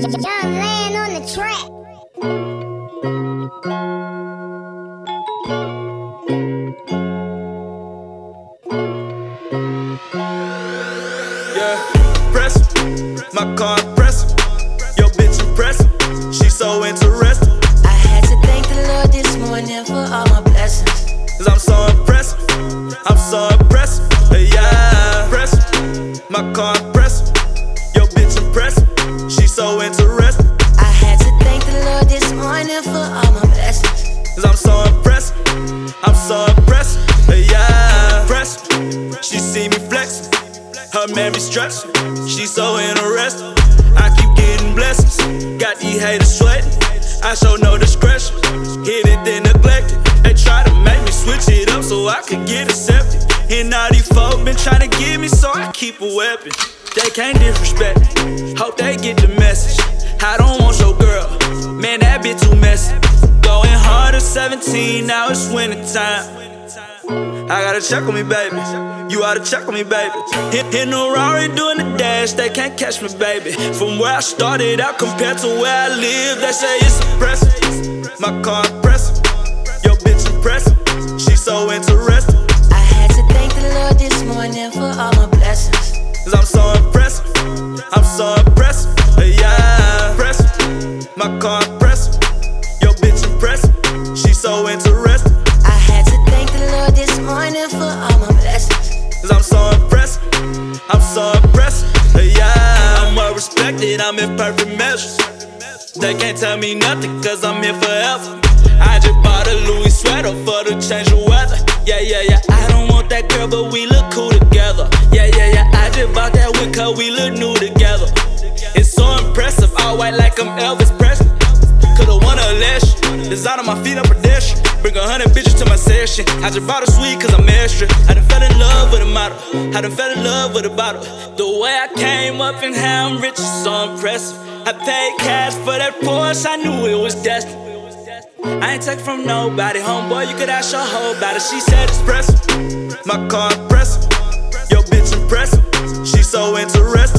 John Land on the track. Yeah, press my car impressive. Yo, bitch impressive. She so interested. I had to thank the Lord this morning for all my blessings. Cause I'm so impressive. I'm so impressive. Yeah, press my car impressive. Yo, bitch impressive. She so interested. I had to thank the Lord this morning for all my blessings. Cause I'm so impressive. I'm so impressive. Yeah, press. She see me flexing. Her man be stressing. She so interested. I keep getting blessings. Got these haters sweating. I show no discretion. Hit it then neglect it. They try to make me switch it up so I could get accepted. And all these folk been trying to get me, so I keep a weapon. They can't disrespect me. Hope they get the message. I don't want your girl. Man, that bitch too messy. Going hard at 17, now it's winter time. I gotta check on me, baby. You oughta check on me, baby. In the Rari doing the dash, they can't catch me, baby. From where I started out compared to where I live, they say it's impressive. My car impressive. Yo, bitch impressive. She so interested. I had to thank the Lord this morning for all my blessings. Cause I'm so impressive. I'm so impressive. Yeah, impressive. My car impressive. Yo, bitch impressive. She so interested. I had to thank the Lord this morning for all my blessings. Cause I'm so impressive. I'm so impressive. Yeah, I'm well respected. I'm in perfect measures. They can't tell me nothing cause I'm here forever. I just bought a Louis sweater for the change of weather. Yeah, yeah, yeah. I don't want that girl, but we look cool together. Yeah, yeah, yeah. I just bought that wig cause we look new together. It's so impressive. All white like I'm Elvis Presley. Could've won an election. Design on my feet, I'm pedestrian. Bring 100 bitches to my session. I just bought a sweet cause I'm extra. I done fell in love with a model. I done fell in love with a bottle. The way I came up and how I'm rich is so impressive. I paid cash for that Porsche, I knew it was destined. I ain't take from nobody, homeboy, you could ask your whole body. She said it's impressive. My car impressive. Yo, bitch impressive. She so interested.